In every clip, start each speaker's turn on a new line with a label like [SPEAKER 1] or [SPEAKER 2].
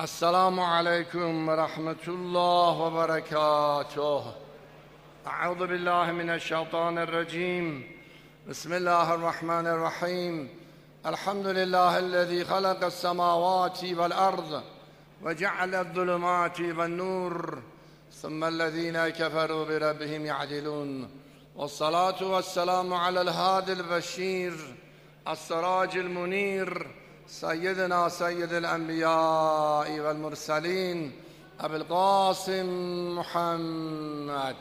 [SPEAKER 1] السلام عليكم ورحمة الله وبركاته. أعوذ بالله من الشيطان الرجيم. بسم الله الرحمن الرحيم. الحمد لله الذي خلق السماوات والأرض وجعل الظلمات والنور ثم الذين كفروا بربهم يعدلون، والصلاة والسلام على الهادي البشير السراج المنير سيدنا سيد الأنبياء والمرسلين أبي القاسم محمد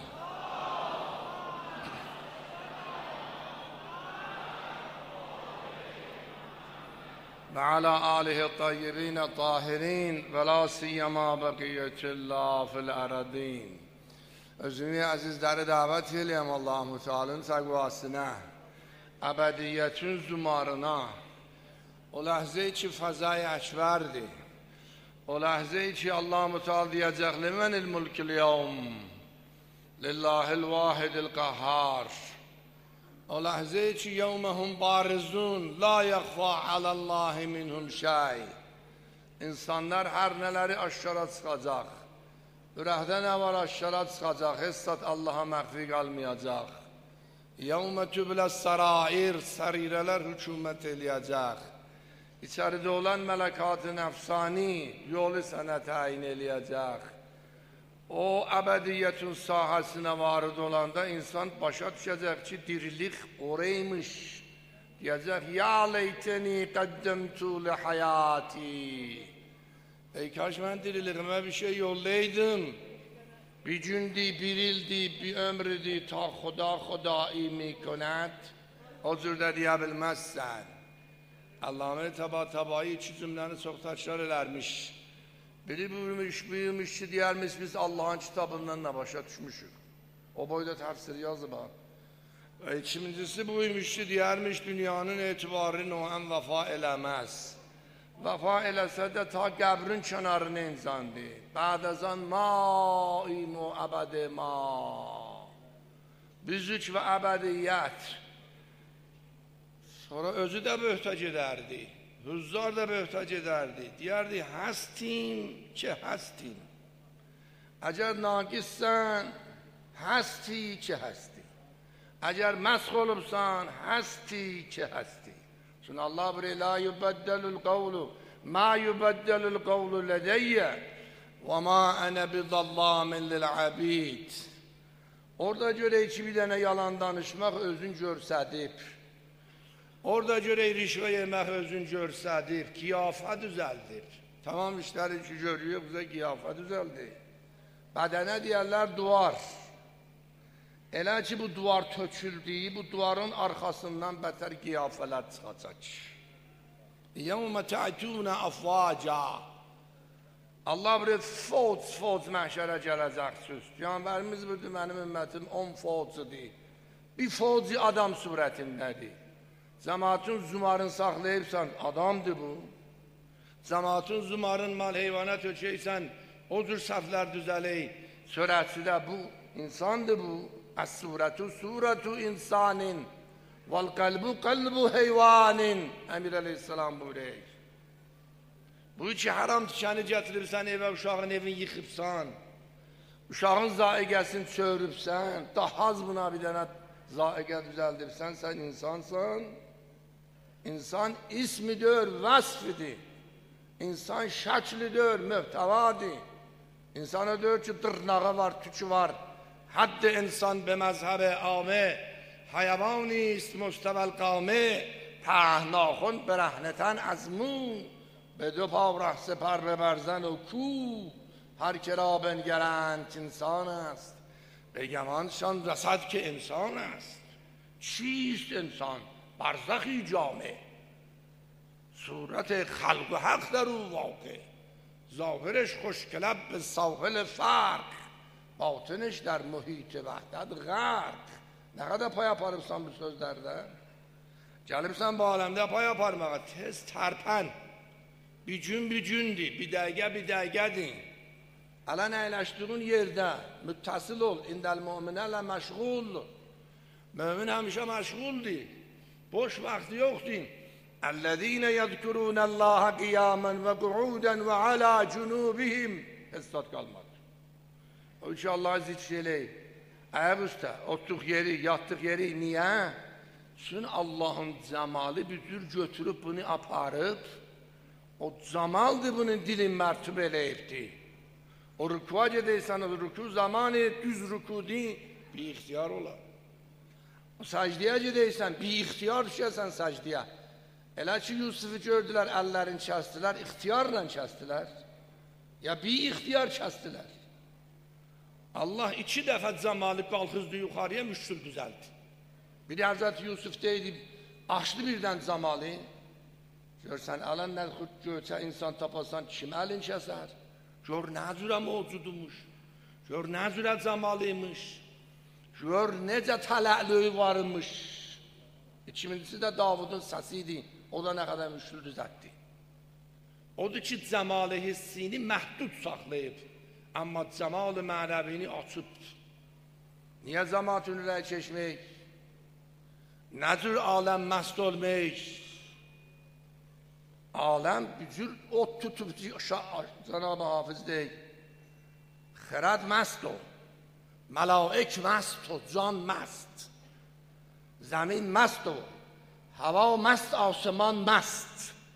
[SPEAKER 1] وعلى آله الطيبين الطاهرين ولا سيما بقية الله في الأرضين. özümü aziz dərə dəvət eləyəm Allah-u Teala'nın təqvasına, əbədiyyətin zumarına. O ləhzə-i ki fəzai əkbərdir, o ləhzə-i ki Allah-u Teala deyəcək limənil mulkil yevm lillahil vahidil qəhhar. O ləhzə-i ki yevməhum barizun la yəxfa aləllahi minhum şey. İnsanlar hər nələri aşkara çıxacaq, ürəkdə nə var aşkara çıxacaq, hissat Allaha məxfi qalmayacaq. Yevmə tübləs sarair, sərirələr hükümət eləyəcək. İçəridə olan mələkat-ı nəfsani yolu sənə təyin eləyəcək. O əbədiyyətin sahəsinə varid olanda insan başa düşəcək ki dirilik oraymış. Deyəcək ya leyteni qəddəmtu li həyati. Ey kaş mən diriliyimə bir şey yollaydım. Bir gündü, bir ildi, bir ömrüdü ta xudai میکند. O cürdə deyə bilməzsən. Allame Tabatabai iki cümləni çox təkrar elərmiş. Biri buyurmuş ki deyərmiş biz Allah'ın kitabından da başa düşmüşük. O boyda təfsir yazıb. İkincisi buyurmuş ki deyərmiş dünyanın etibarı nohən vəfa eləməz. Vəfa eləsə də ta qəbrin kənarını insandı. Bə'dəzən main o əbədi ma. Büzük və əbədiyyət. Sonra özü də böhtəc edərdi, hüzzar da böhtəc edərdi. Deyərdi, həstim ki həstim. Əgər naqissən, həsti ki həsti. Əgər məsx olubsan, həsti ki həsti. Çünki Allah buyuruyor, la yubəddəlül qavlu, ma yubəddəlül qavlu lədəyyə və ma ənə bidallamin lil'abid. Orada görək ki, bir dənə yalan danışmaq özün görsədib. Orada görək rişvə yemək özün görsədir, qiyafə düzəldir. Tamam işləri ki görüyor, bizə qiyafə düzəldir. Bədənə deyərlər duvar. Elə ki bu duvar töküldüyü, bu duvarın arxasından bətər qiyafələr çıxacaq. Yevmə tə'tûnə əfvaca. Allah bir fauc məhşərə gələcəksiniz. Peyğəmbərimiz buyurdu, mənim ümmətim 10 faucudur. Bir fauci adam surətindədir. Cəmaatın zumarın saxlayıbsan, adamdır bu. Cəmaatın zumarın mal heyvana tökəysən, o cür səhvlər düzələk. Sürətçi də bu, insandır bu. Əs-surətu surətu insanin, vəl-qəlbu qəlbu heyvanin. Əmir əleyhissalam buyurur. Bu ki, haram tikəni gətiribsən evə, uşağın evini yıxıbsan, uşağın zaiqəsini çörübsən, daha az buna bir dənə zaiqə düzəldirsən, sən insansan. İnsan ismidir, vəsfidir. İnsan şəklidir, mühtəvadır. İnsana diyor ki, dırnağı var, tükü var. Hadd insan be məzhəb amə, hayvanist müstəvəl qamə, pəhnaxun برهنتن از مو، به دو پا ره سپر ببرزن و کو، هر که را بنگرند انسان است، به گمانشان رسد که انسان است. چیست انسان؟ برزخی جامع، صورت خلق و حق در او واقع، ظاهرش خوشگلب به ساحل فرق، باطنش در محیط وحدت غرق. Ne kadar pay yaparsan bu sözlerde? Gelipsen bu alemde pay yaparmağa tez terpen. Bir gündü, bir dəqiqədir. Alan əyləşdiğin yerdə müttəsil ol. İndəl müminələ məşğul. Mümin həmişə məşğuldur. Boş vaxtı yoxdur. اَلَّذ۪ينَ يَذْكُرُونَ اللّٰهَ قِيَامًا وَقُعُودًا وَعَلَى جُنُوبِهِمْ Esnat kalmadı. O için Allah'ı zikreyle. Eyüp Usta, ottuk yeri, yattık yeri niye? Çünkü Allah'ın cemalı büdür götürüp bunu aparıp, o cemaldı bunun dilin mertebeleyipti. O rükuğa gedeysen, o rükû zamanı düz rükû değil, bir ihtiyar ola. O secdeye gedeysen, bir ihtiyar düşersen secdeye. Elə ki Yusuf'u gördüler, ellerini kestiler, ihtiyarla kestiler. Ya bir ihtiyar kestiler. Allah 2 defa cemalı kalkızdı yukarıya, müşkül düzeldi. Biri Hazreti Yusuf deydi, açtı birden cemalı. Görsen alanlar göçe insan tapasan kim elin keser? Gör ne zürə mevcudumuş. Gör ne zürə cemalıymış. Gör nece tələ'lüyü varmış. İkincisi de Davud'un səsiydi. O da ne kadar müşkül düzeltti. Odur ki cemalı hissini məhdud saxlayıb. Amma cemalı mənəvini açıb. Niye cemaat ünlüləri çeşmək? Ne tür alem məst olmaq? Alem bücür ot tutup Cenab-ı Hafız deyil. Xirad məst ol. Melaik məst ol. Can məst. Zemin məst ol. Hava məst, asman məst.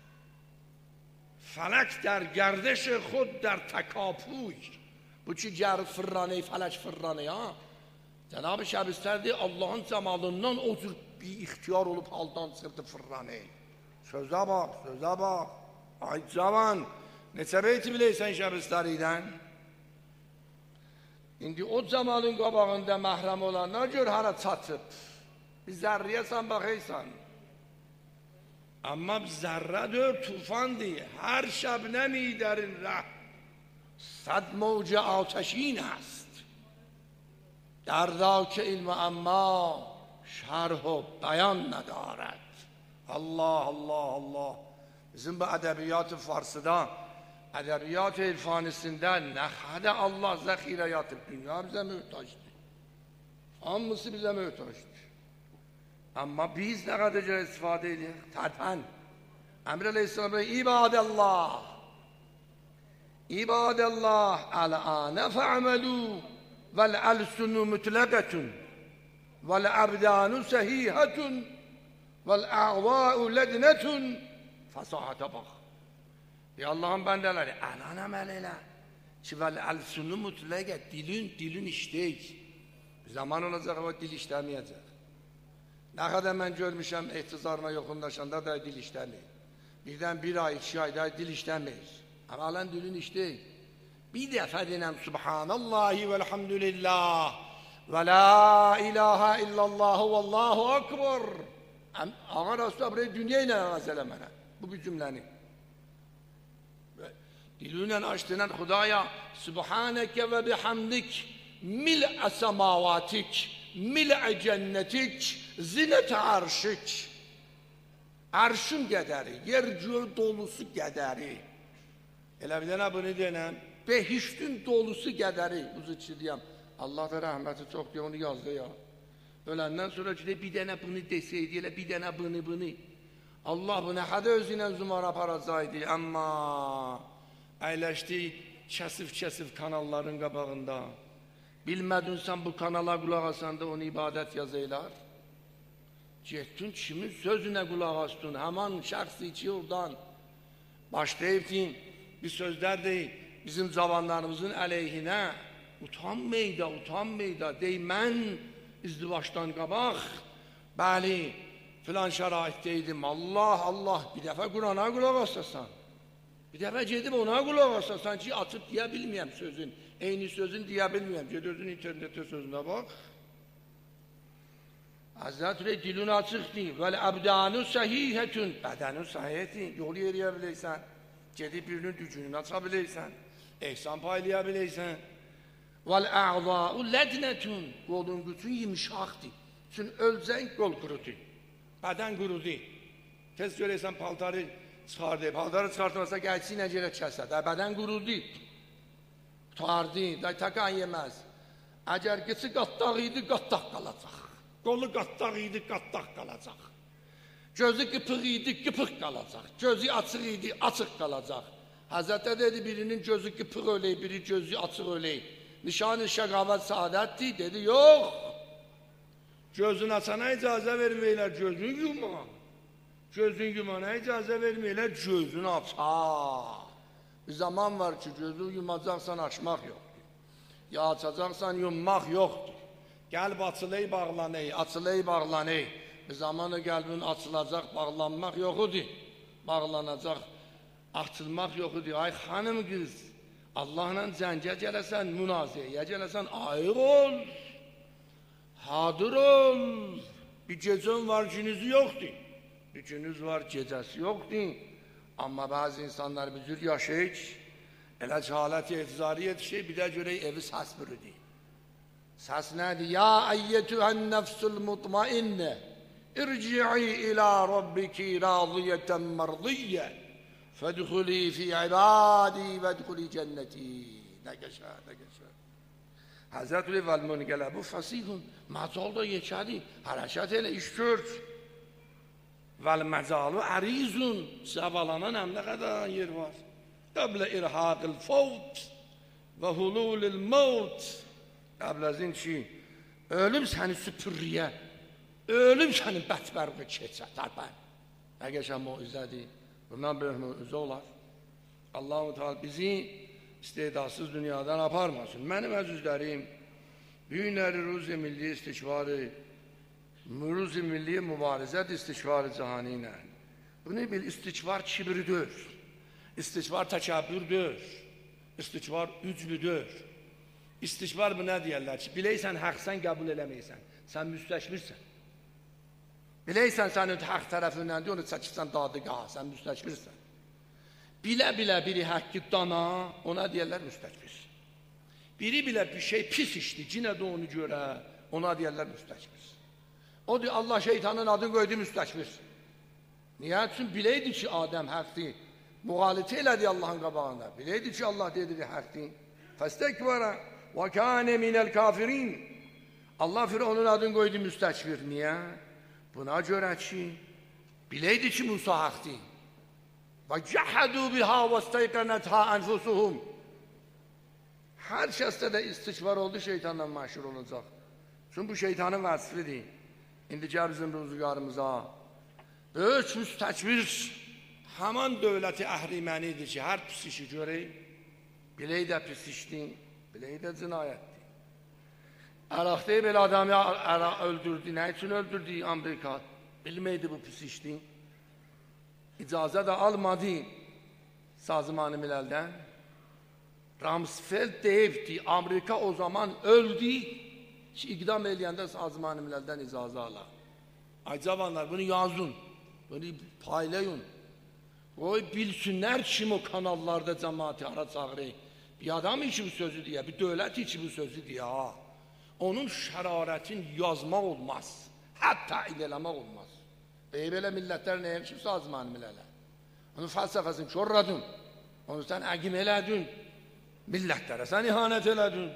[SPEAKER 1] Felek der گردش خود در تکاپوی. Bu ki ger fırranı, felek fırranı ha. Cenab-ı Şebistər deyir, Allah'ın cemalından o tür bir ihtiyar olup haldan çıxırdı fırranı. Sözə bax, sözə bax. Ay cavan, neçə beyti biləysən Şebistəridən? İndi o cemalın qabağında məhrəm olanlar gör hara çatıb. Bir zərriyəsən baxıysan. Ama zerre dört tufan diye her şebnemi derin ره صد موج آتشین است دردا که علم اما شرح و بیان ندارد. Allah Allah Allah. Bizim bu edebiyat-ı Farsı'da, edebiyat-ı irfanisinde ne kadar Allah zahire yatıp dünya bize mühtaçtı. Hamısı bize mühtaçtı. Ama biz ne kadar istifade ediyoruz? Terpen. Emre Aleyhisselam diyor, İbadallah. İbadallah al'ane fe'amelû vel elsunu mutlaqatun vel abdanu sehihatun vel a'va'u lednetun fasahate bak. Ya Allah'ın bendeleri, anan amel eyle. Ki vel elsunu mutlaqat, dilin işteyik. Zaman olacak ama dil işlemeyecek. Ne kadar ben görmüşüm ihtizarına yokunlaşanda da dil işlemiyor. Birden 1 ay, 2 ay da dil işlemiyor. Ama alan dilin işte. Bir defa dinem Subhanallahi velhamdülillah ve la ilahe illallah ve allahu akbar. Ağa Resulullah burayı dünyayla meselemene. Bu bir cümleni. Dilinle açtığından Hudaya Subhaneke ve bihamdik mil'e semavatik mil'e cennetik zinet arşik. Arşın qədəri, yer göğü dolusu qədəri. Elə bir dənə bunu denəm. Behiştin dolusu qədəri. Uzun Allah da rəhməti çox diye onu yazdı ya. Öləndən sonra ki bir dənə bunu deseydi, elə bir dənə bunu. Allah bu nə qədər özüylə zümar aparacaqdı. Amma əyləşdi kəsif kanalların qabağında. Bilmədin sən bu kanala qulaq asanda onu ibadət yazaylar. Getdin kimin sözüne kulak astın? Hemen şəxs içi oradan başlayıb ki, bir sözler deyil, bizim zamanlarımızın əleyhinə utanmayda, dey mən izdivaçdan qabaq, bəli, filan şəraitdeydim, Allah, bir dəfə Qur'ana kulak asasan, bir dəfə gedib ona kulak asasan ki, açıb deyə bilməyəm sözün, eyni sözün deyə bilməyəm, ged özün internette sözüne bak. Hazretleri dilin açık değil. Vel abdanu sahihetun. Bedenu sahiheti. Yolu yürüyebilirsen. Gedip birinin gücünü açabilirsen. İhsan paylayabilirsen. Vel a'za'u lednetun. Kolun gücün yumuşaktı. Çünkü ölsen kol kurudu. Beden kurudu. Tez görürsen paltarı çıkardı. Paltarı çıkartmasa gelsin necere keser. Beden kurudu. Tutardı. Takan yemez. Eğer gitsi qattaq idi, qattaq qalacaq. Qolu qattaq idi, qattaq qalacaq. Gözü qıpıq idi, qıpıq qalacaq. Gözü açıq idi, açıq qalacaq. Həzrətə dedi, birinin gözü qıpıq öley, biri gözü açıq öley. Nişan-ı şəqavət saadətdir, dedi, yox. Gözün açana icazə verməklər, gözün yuma. Gözün yumana icazə verməklər, gözün aça. Bir zaman var ki, gözü yumacaqsan, açmaq yoxdur. Ya açacaqsan, yummaq yoxdur. Qəlb açılay, bağlanay, açılay, bağlanay. Bir zamanı qəlbin açılacaq, bağlanmaq yoxudur. Bağlanacaq, açılmaq yoxudur. Ay xanım qız, Allahla cəngə gələsən, münaziyyə gələsən, ayıq ol. Hadır ol. Bir gecən var, günüzü yoxdur. Bir günüz var, gecəsi yoxdur. Amma bazı insanlar bir cür yaşayır ki, elə halət-i etzari yetişir, bir də görək evi səs bürüdür. Səs nədir? Ya əyyətühən nəfsul mutmainnə, irci'i ilə rabbiki raziyətən mərdiyyə, fədxuli fi ibadi vədxuli cənnəti. Nə qəşər, nə qəşər. Həzrət Vəlmun Qələbu fəsihun, məcal da yekədir, hərəkət elə, iş gör. Vəl-məcalu ərizun, səvalanan həm nə qədər yer var. Qəblə irhaqil fovt və hululil mevt. Qəbləzin ki, ölüm səni süpürriyə, ölüm səni bətbərqə keçətər bən. Nə qəşən muizədir, bundan böyük muizə olar. Allah-u Teala bizi istedadsız dünyadan aparmasın. Mənim əzizlərim, bu günləri Ruzi Milli İstikbarı, Ruzi Milli Mübarizət İstikbarı Cahani ilə. Bunu bil, istikbar kibirdir, istikbar təkəbbürdür, istikbar ücbüdür. İstikbar bu nə deyərlər ki, biləysən haqsan qəbul eləməysən, sən müstəşmirsən. Biləysən sənin haqq tərəfindəndir, onu çəkirsən dadı qaha, sən müstəşmirsən. Bilə-bilə biri haqqı dana, ona deyərlər müstəkbir. Biri-bilə bir şey pis işdi, cinə də onu görə, ona deyərlər müstəkbir. O deyir, Allah şeytanın adını qoydu müstəkbir. Niyə? Çünki biləydi ki, Adəm haqqdır, müğaliti elədi Allahın qabağında. Biləydi ki, Allah dedi haqqdır. Fəstəkvara və kânə minəl kafirin. Allah Firavunun adını qoydu müstəkbir. Niyə? Buna görə ki, biləydi ki, Musa haqqdır. Və cəhədu biha və stəyqənətha ənfusuhum. Hər kəsdə də istikbar oldu, şeytanla məşhur olacaq. Çünki bu şeytanın vəsifidir. İndi gəl bizim rüzgarımıza. Böyük müstəkbir, həman dövləti əhrimənidir ki, hər pis işi görək. Bilək də pis işdir, bilək də cinayətdir. Əraqda belə adamı öldürdü, nə üçün öldürdü Amerika? Bilməkdir bu pis işdir. İcazə də almadı Sazman-ı Miləldən. Rumsfeld deyibdi, Amerika o zaman öldü ki, iqdam eləyəndə Sazman-ı Miləldən icazə alaq. Ay cavanlar, bunu yazın, bunu paylayın. Qoy bilsinlər kim o kanallarda cəmaati ara çağırır. Bir adam içi bu sözü deyə, bir dövlət içi bu sözü deyə. Onun şərarətin yazmaq olmaz, hətta eləmək olmaz. Belə millətlər nəyəm ki, Sazman-ı Milələ. Onun fəlsəfəsini körradın, onu sən əqim elədin, millətlərə sən ihanət elədin.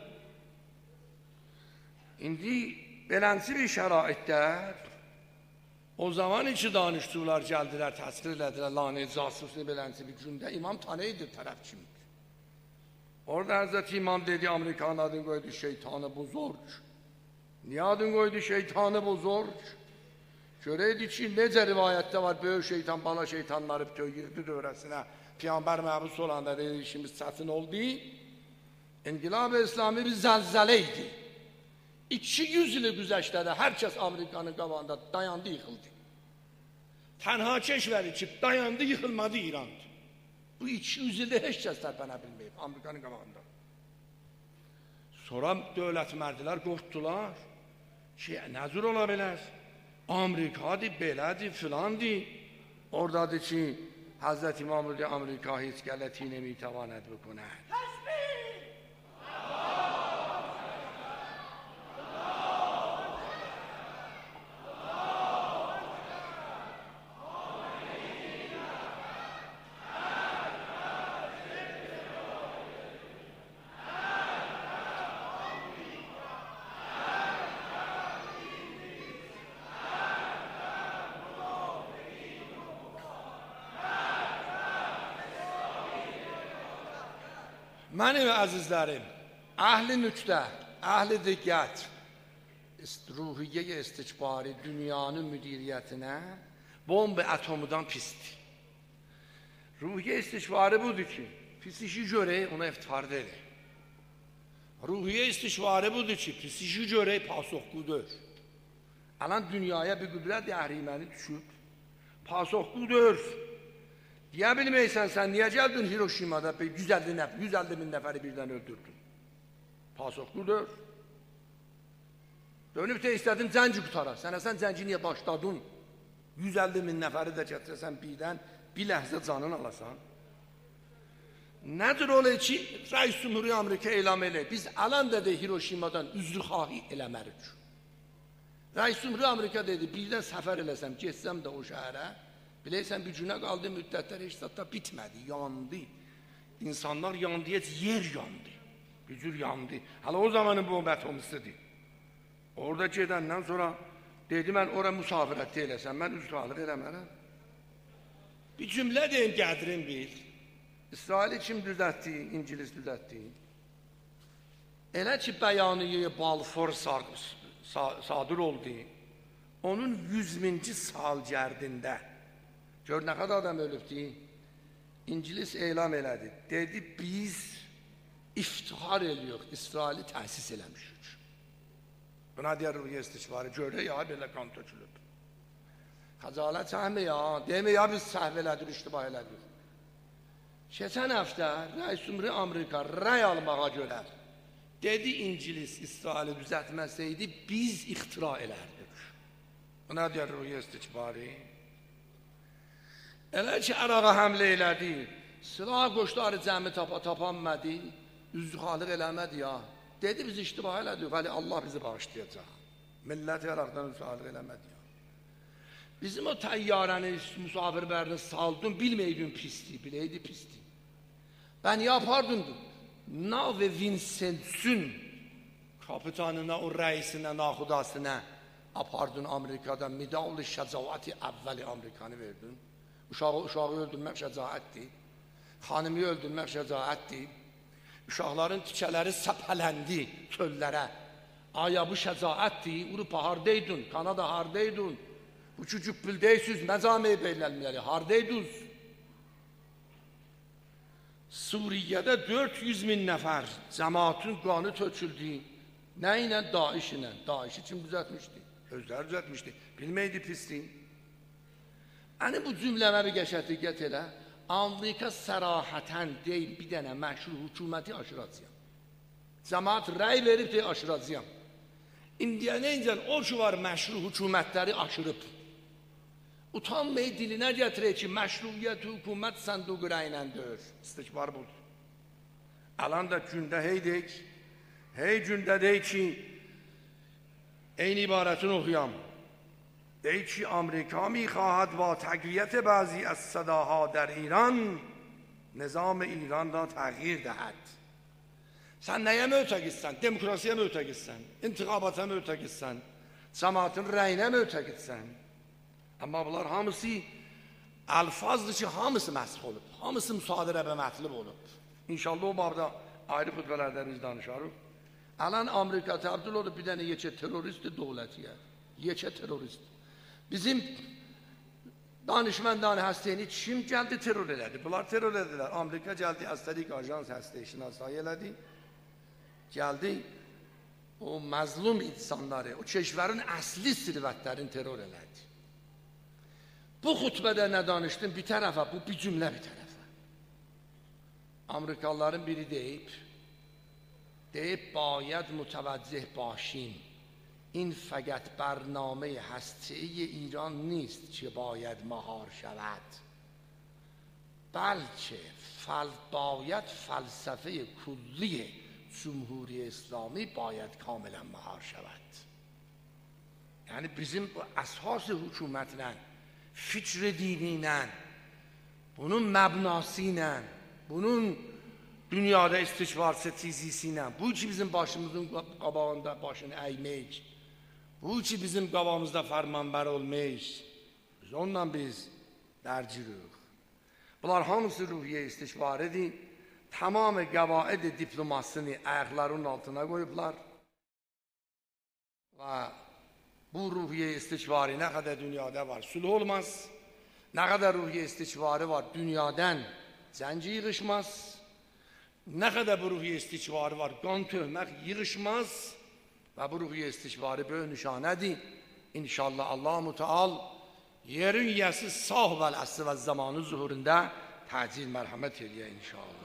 [SPEAKER 1] İndi belənsi bir şəraitdə o zaman içi danışdılar, gəldilər, təsvir elədilər, lanet, casuslu belənsi bir gündə İmam Taneydir tərəf kimdir. Orada Həzreti İmam dedi, Amerikanın adını qoydu şeytanı buzorg. Niyə adını qoydu şeytanı buzorg? Görəydi ki, necə rivayətdə var, böyük şeytan, bala şeytanları yığdı dövrəsinə, Peyğəmbər məbus olanda dedi, işimiz çətin oldu. İnqilab-ı İslami bir zəlzələ idi. 200 ili güzəştədə hər kəs Amerikanın qabağında dayandı, yıxıldı. Tənha keşvəri ki, dayandı, yıxılmadı İran'dı. Bu 200 ildə heç kəs tərpənə bilməyib Amerikanın qabağında. Sonra dövlət mərdilər qorxdular ki, nəzir ola bilər? Amerikadır, belədir, filandır. Oradadır ki, Həzrət İmam dedi, Amerika heç qələti nemiTavanet bکند. Mənim əzizlərim, əhli nüktə, əhli diqqət, ruhiyyə istikbari dünyanın müdiriyyətinə bomba atomudan pisdir. Ruhiyyə istikbari budur ki, pis işi görək, ona iftifarda edək. Ruhiyyə istikbari budur ki, pis işi görək, pasokqudur. Alan dünyaya bir qüdrət əhriməni düşüb, pasokqudur. Deyə bilməysən, sən niyə gəldin Hiroşimada 150 min nəfəri birdən öldürdün? Pasokqudur. Dönüb də istədin cəngi qutara. Sən cəngi niyə başladın? 150 min nəfəri də gətirəsən birdən, bir ləhzə canın alasan. Nədir ola ki, Rəis Cümhuri Amerika elam elə. Biz alan dedi Hiroşimadan üzrxahi eləmərik. Rəis Cümhuri Amerika dedi, birdən səfər eləsəm, geçsəm də o şəhərə, biləysən bir günə qaldı, müddətlər heç zətdə bitmədi, yandı. İnsanlar yandı, heç yer yandı. Bir cür yandı. Hələ o zamanın bomba atomisidir. Orada gedəndən sonra dedi, mən ora müsafirətdə eləsəm, mən üzrxahlıq eləmərəm. Bir cümlə deyim, qədrin bil. İsraili kim düzəltdi, İngilis düzəltdi? Elə ki, bəyaniyyə Balfour sadır oldu, onun 100-minci salgərdində, gör nə qədər adam ölübdü, İngilis elam elədi. Dedi, biz iftihar ediyoruz, İsraili təsis eləmişik. Buna deyər ruhiyyə istikbari, görək ya, belə qan tökülüb. Xəcalət çəkmə ya, demə ya, biz səhv elədik, iştibah elədik. Keçən həftə Rəis Cümhuri Amerika rəy almağa görə dedi, İngilis İsraili düzəltməsəydi, biz ixtira elərdik. Buna deyər ruhiyyə istikbari. Elə ki, Əraqa həmlə elədi, silah qoşları cəmi tapanmədi, üzrxahlıq eləmədi ya. Dedi, biz iştibah elədik, vəli Allah bizi bağışlayacaq. Millət Əraqdan üzrxahlıq eləmədi ya. Bizim o təyyarəni, müsafirbərini saldın, bilməydin pisdi, biləydi pisdi. Ben yapardım. Nav Vincent'sün kapitanına, o reisine, nahudasına apardın Amerika'da midal-ı şəcavati əvvəli Amerikanı verdin. Uşağı öldürmək şəcaətdir. Xanımı öldürmək şəcaətdir. Uşaqların tikələri səpələndi çöllərə. Aya bu şəcaətdir. Avropa hardaydın? Kanada hardaydın? Bu küçük bildəysiniz, məcami beyləlmələri hardaydınız? Suriye'de 400 bin nəfər cəmaatın qanı töküldü. Nə ilə? Daeş ilə. Daeşi kim düzəltmişdi? Özləri düzəltmişdi. Bilməydi pisliğin. Yəni bu cümləmə bir qəşətiyyət elə. Amerika sərahətən deyil, bir dənə məşhur hökuməti aşıracağım. Cəmaat rəy verib deyə aşıracağım. İndiyə neyincə o ki var məşhur hökumətləri aşırıb. Utanmayı dilinə gətirək ki, məşruiyyət hökumət sənduq rəynəndir. İstikbar budur. Alan da gündə heydək, hey gündə deyik ki, eyni ibarətini oxuyam. Deyik ki, Amerika میخواهد با تقویت بعضی از صداها در ایران نظام ایران را تغییر دهد. Sən nəyə mötəqidsən? Demokrasiyə mötəqidsən, intiqabata mötəqidsən, cəmaatın rəyinə mötəqidsən. Amma bunlar hamısı alfazdır ki, hamısı məsx olub, hamısı müsadirə və mətlub olub. İnşallah o babda ayrı xütbələrdə biz danışarıq. Alan Amerika təbdil olub bir dənə yekə terörist dövlətiyə, yekə terörist. Bizim danışmandan həstəyini kim gəldi terör elədi? Bunlar terör edilər. Amerika gəldi, əstəlik ajans həstəyi şinasayı elədi. Gəldi, o məzlum insanları, o keşvərin əsli sirvətlərini terör elədi. Bu xutbədə nə danışdım? Bir tərəfə, bu bir cümlə bir tərəfə. Amerikalıların biri deyib, باید متوجه باشیم این فقط برنامه هسته‌ای ایران نیست که باید مهار شود، بلکه باید فلسفه کلی جمهوری اسلامی باید کاملا مهار شود. یعنی bizim bu əsas hökumətlə, fikr dini ilə, bunun məbnası ilə, bunun dünyada istikbar stratejisi ilə, bu ki bizim başımızın qabağında başını əymək, bu ki bizim qabağımızda fərmanbər olmaq, biz onunla biz dərcirik. Bunlar hamısı ruhiyyə istikbaridir. tamam qawaid diplomasini ayaqlarının altına koyublar ve bu ruhiye istikbari ne kadar dünyada var sulh olmaz, ne kadar ruhiye istikbari var dünyadan zənci yığışmaz, ne kadar bu ruhiye istikbari var qan töhmək yığışmaz ve bu ruhiye istikbari böyle nişanədir. İnşallah Allah-u Teala yerin yəsi sağ və əsr və zamanı zuhurunda təcil mərhəmət eləyə inşallah.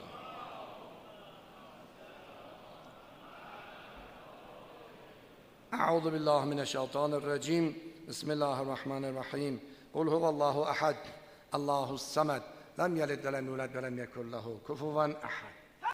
[SPEAKER 1] أعوذ بالله من الشيطان الرجيم بسم الله الرحمن الرحيم قل هو الله أحد الله الصمد لم يلد ولم يولد ولم يكن له كفوا أحد